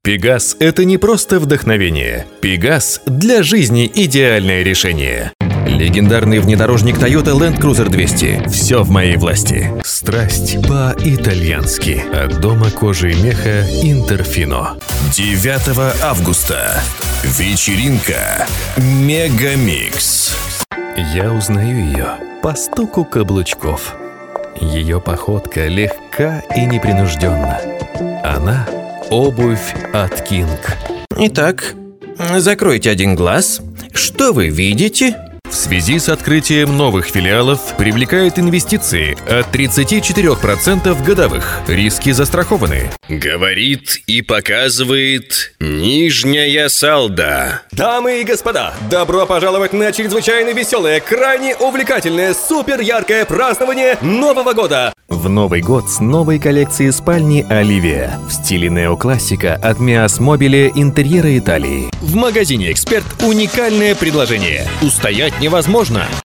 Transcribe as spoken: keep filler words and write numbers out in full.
Пегас – это не просто вдохновение. Пегас – для жизни идеальное решение. Легендарный внедорожник Toyota Land Cruiser двести. Все в моей власти. Страсть по-итальянски. От дома кожи и меха Интерфино. девятого августа. Вечеринка Мегамикс. Я узнаю ее по стуку каблучков. Ее походка легка и непринужденна. Она – обувь от Кинг. Итак, закройте один глаз. Что вы видите? В связи с открытием новых филиалов привлекает инвестиции от тридцати четырёх процентов годовых. Риски застрахованы. Говорит и показывает нижняя салда. Дамы и господа, добро пожаловать на чрезвычайно веселое, крайне увлекательное, супер яркое празднование Нового года! В Новый год с новой коллекцией спальни Оливия в стиле неоклассика от Миас Мобиле интерьера Италии. В магазине «Эксперт» уникальное предложение. Устоять невозможно.